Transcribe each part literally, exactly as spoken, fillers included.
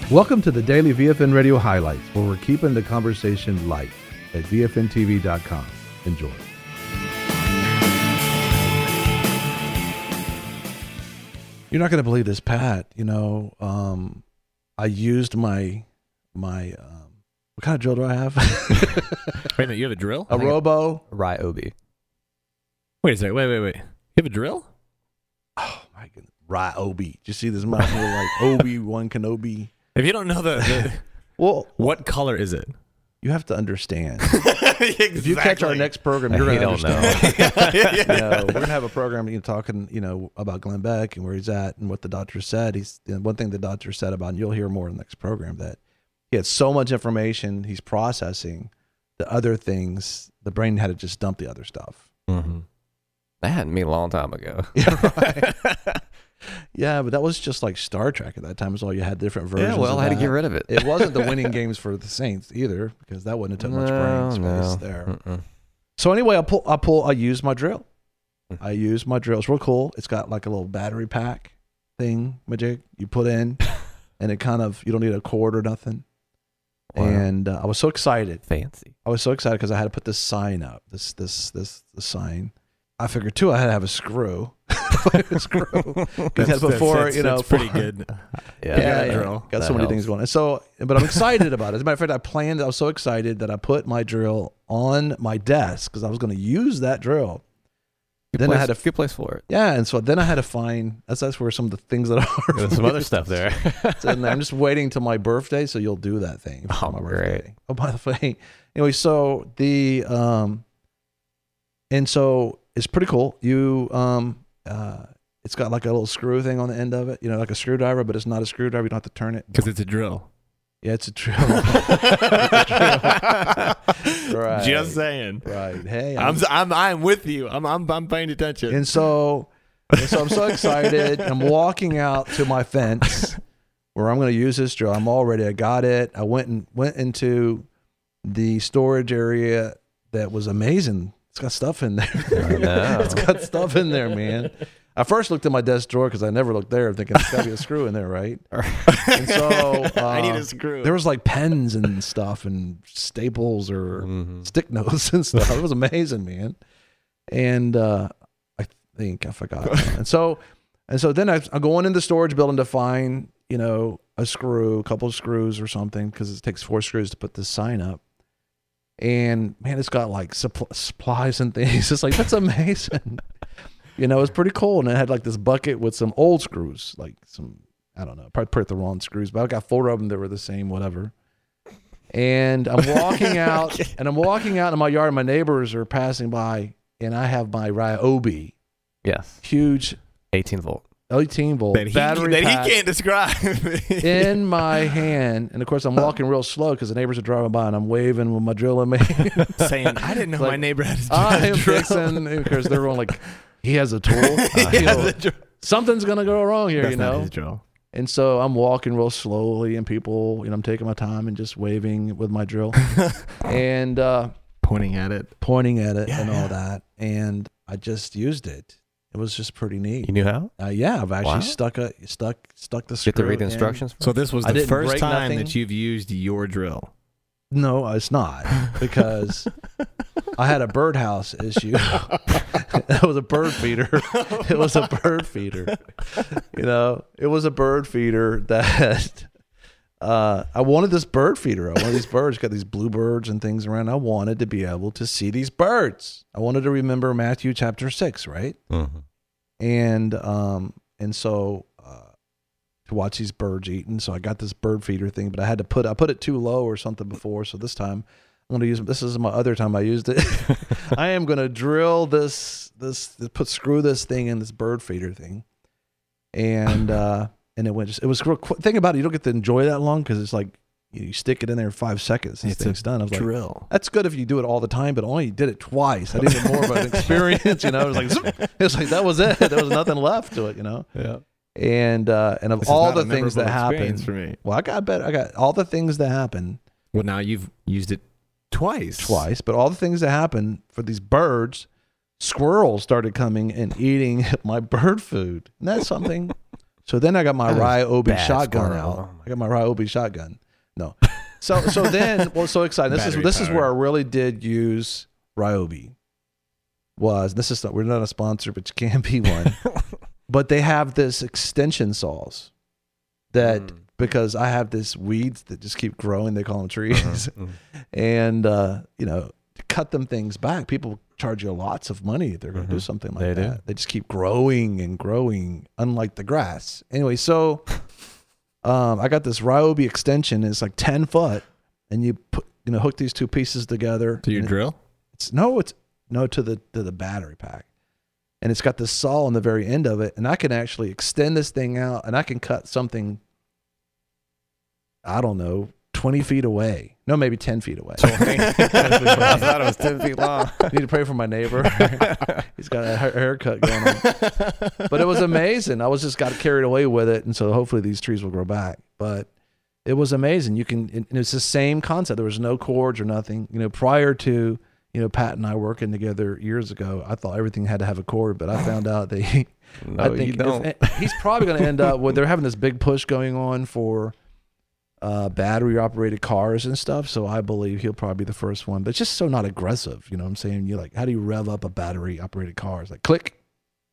Welcome to the Daily V F N Radio Highlights, where we're keeping the conversation light at V F N T V dot com. Enjoy. You're not going to believe this, Pat. You know, um, I used my, my um, what kind of drill do I have? Wait a minute, you have a drill? A Robo. Ryobi. Wait a second, wait, wait, wait. You have a drill? Oh, my goodness. Ryobi. Did you see this mountain here like Obi-Wan Kenobi? If you don't know the, the Well, what color is it? you have to understand. Exactly. If you catch our next program, you're He going to don't understand. know. You know, we're gonna have a program, you know, talking, you know, about Glenn Beck and where he's at and what the doctor said. He's you know, one thing the doctor said about, and you'll hear more in the next program, that he had so much information he's processing. The other things, the brain had to just dump the other stuff. Mm-hmm. That happened to me a long time ago. Yeah, right. Yeah, but that was just like Star Trek at that time. Was all you had different versions. Yeah, well, of I had to that. get rid of it. It wasn't the winning games for the Saints either, because that wouldn't have took much brain space no. there. Mm-mm. So anyway, I pull, I pull, I use my drill. Mm. I use my drill. It's real cool. It's got like a little battery pack thing, magic you put in, and it kind of, you don't need a cord or nothing. Wow. And uh, I was so excited. Fancy. I was so excited because I had to put this sign up. This, this, this, the sign. I figured too, I had to have a screw. a screw. Because before, that's, you know, that's pretty for- good. Yeah, yeah, yeah, yeah. drill. Got That so many helps. things going. And so, but I'm excited about it. As a matter of fact, I planned. I was so excited that I put my drill on my desk because I was going to use that drill. Good Then place, I had to, good place for it. yeah, and so then I had to find. That's that's where some of the things that are. There's some other stuff there. It's in there. I'm just waiting till my birthday, so you'll do that thing. for Oh, my great. birthday. Oh, by the way, anyway, so the um, and so it's pretty cool. You um, uh. It's got like a little screw thing on the end of it, you know, like a screwdriver, but it's not a screwdriver. You don't have to turn it. Because it's a drill. Yeah, it's a drill. It's a drill. Right. Just saying. Right. Hey, I'm, I'm, I'm, I'm with you. I'm, I'm, I'm paying attention. and so, and so I'm so excited. I'm walking out to my fence where I'm going to use this drill. I'm all ready. I got it. I went and went into the storage area that was amazing. It's got stuff in there. I know. It's got stuff in there, man. I first looked at my desk drawer because I never looked there, thinking there's got to be a screw in there, right? And so uh, I need a screw. there was like pens and stuff and staples or Mhm. stick notes and stuff. It was amazing, man. And uh, I think I forgot. And so, and so then I, I'm going in the storage building to find, you know, a screw, a couple of screws or something, because it takes four screws to put this sign up. And man, it's got like supp- supplies and things. It's like, that's amazing. You know, it's pretty cool. And it had like this bucket with some old screws, like some, I don't know, probably put the wrong screws, but I got four of them that were the same, whatever. And I'm walking out, and I'm walking out in my yard, and my neighbors are passing by, and I have my Ryobi, Yes. huge eighteen volt. eighteen volt that he, battery that pack he can't describe. in my hand. And of course, I'm walking real slow because the neighbors are driving by, and I'm waving with my drill in my hand. Saying, I didn't know Like, my neighbor had his I am drill. fixing, because they're all like, he has a tool. Uh, He you has know, a drill. something's going to go wrong here, That's you not know? his drill. And so I'm walking real slowly, and people, you know, I'm taking my time and just waving with my drill and uh, Pointing at it. pointing at it Yeah, and all yeah. that. And I just used it. It was just pretty neat. You knew how? Uh, yeah, I've actually Wow. stuck a stuck stuck the screw. Get to read the in. instructions. So this was I the didn't first break time nothing. that you've used your drill. No, it's not, because I had a birdhouse issue. It was a bird feeder. It was a bird feeder. You know, it was a bird feeder that uh, I wanted this bird feeder. I wanted these birds, got these bluebirds and things around. I wanted to be able to see these birds. I wanted to remember Matthew chapter six, right? Mm-hmm. And um, and so uh, to watch these birds eating. So I got this bird feeder thing, but I had to put I put it too low or something before. So this time I'm going to use. This is my other time I used it. I am going to drill this this put screw this thing in this bird feeder thing, and uh, and it went. Just, it was real quick. Thing about it, you don't get to enjoy that long because it's like you, you stick it in there in five seconds. This It's thing's a done. I was like, drill. that's good if you do it all the time, but I only did it twice. I did it more of an experience, you know. It was like, zoom. It was like that was it. There was nothing left to it, you know. Yeah. And uh, and of This is all not the a things that memorable happened, experience for me. well, I got better. I got all the things that happened Well, now you've used it twice. twice, but all the things that happened for these birds, squirrels started coming and eating my bird food. And that's something So then I got my That was Ryobi bad shotgun scarring. out. Oh my I got my Ryobi shotgun. No. So so then, well, so excited. This is Battery this is power. where I really did use Ryobi. Was this is not, we're not a sponsor, but you can be one. But they have this extension saws that Mm. because I have this weeds that just keep growing. They call them trees, Mhm. and uh, you know, to cut them things back, people charge you lots of money if they're going to do Mhm. something like They do. that. They just keep growing and growing, unlike the grass. Anyway, so um, I got this Ryobi extension. It's like ten foot, and you put you know hook these two pieces together. To your and it- drill? It's no, it's no to the to the battery pack, and it's got this saw on the very end of it, and I can actually extend this thing out, and I can cut something. I don't know, twenty feet away. No, maybe ten feet away. I thought it was ten feet long. Need to pray for my neighbor. He's got a hair- haircut going on. But it was amazing. I was just got carried away with it, and so hopefully these trees will grow back. But it was amazing. You can. And it's the same concept. There was no cords or nothing. You know, prior to you know Pat and I working together years ago, I thought everything had to have a cord, but I found out that he, No, I think you don't. if- he's probably going to end up with. They're having this big push going on for. Uh, battery operated cars and stuff. So I believe he'll probably be the first one, but it's just so not aggressive. You know what I'm saying? You like, how do you rev up a battery operated car? It's like click.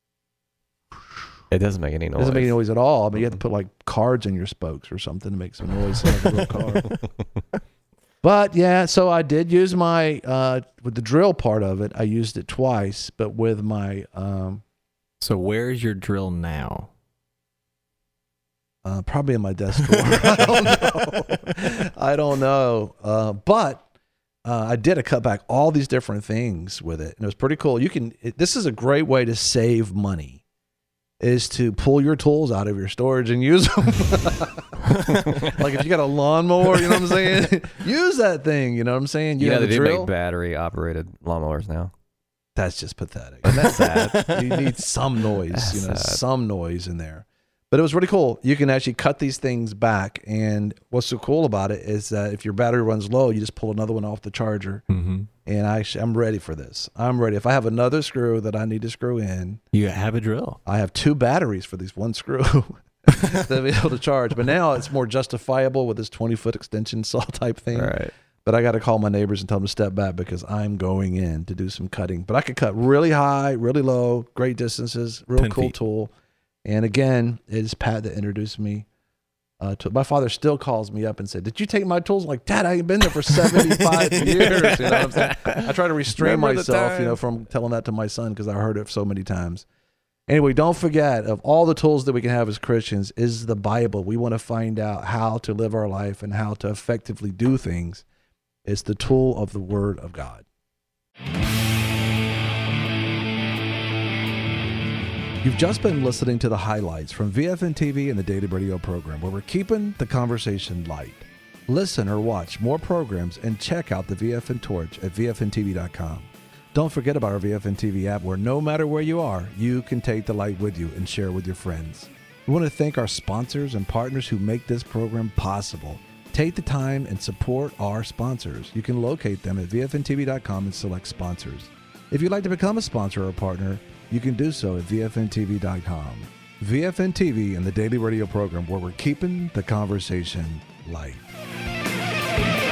It doesn't make any It noise. doesn't make any noise at all. I mean, you have to put like cards in your spokes or something to make some noise. So like a real car. But yeah, so I did use my, uh, with the drill part of it, I used it twice, but with my, um, So where's your drill now? Uh, probably in my desk drawer. I don't know. I don't know. Uh, but uh, I did a cut back all these different things with it, and it was pretty cool. You can. It, this is a great way to save money. Is to pull your tools out of your storage and use them. Like if you got a lawnmower, you know what I'm saying? Use that thing. You know what I'm saying? You know, have they a do drill. make battery operated lawnmowers now. That's just pathetic. Isn't that sad? You need some noise, That's you know, sad. some noise in there. But it was really cool. You can actually cut these things back. And what's so cool about it is that if your battery runs low, you just pull another one off the charger. Mm-hmm. And I, actually- I'm ready for this. I'm ready. If I have another screw that I need to screw in, You have a drill. I have two batteries for this one screw to be able to charge. But now it's more justifiable with this twenty foot extension saw type thing. Right. But I got to call my neighbors and tell them to step back because I'm going in to do some cutting. But I could cut really high, really low, great distances, real ten cool feet. tool. And again, it is Pat that introduced me uh, to. My father still calls me up and said, "Did you take my tools?" I'm like, Dad, I ain't been there for seventy-five years. You know what I'm saying? I try to restrain Remember the myself, you know, time. from telling that to my son because I heard it so many times. Anyway, don't forget, of all the tools that we can have as Christians is the Bible. We want to find out how to live our life and how to effectively do things. It's the tool of the Word of God. You've just been listening to the highlights from V F N T V and the Daily Radio program, where we're keeping the conversation light. Listen or watch more programs and check out the V F N Torch at V F N T V dot com. Don't forget about our V F N T V app, where no matter where you are, you can take the light with you and share with your friends. We want to thank our sponsors and partners who make this program possible. Take the time and support our sponsors. You can locate them at V F N T V dot com and select sponsors. If you'd like to become a sponsor or a partner, you can do so at V F N T V dot com. V F N T V and the Daily Radio program, where we're keeping the conversation light.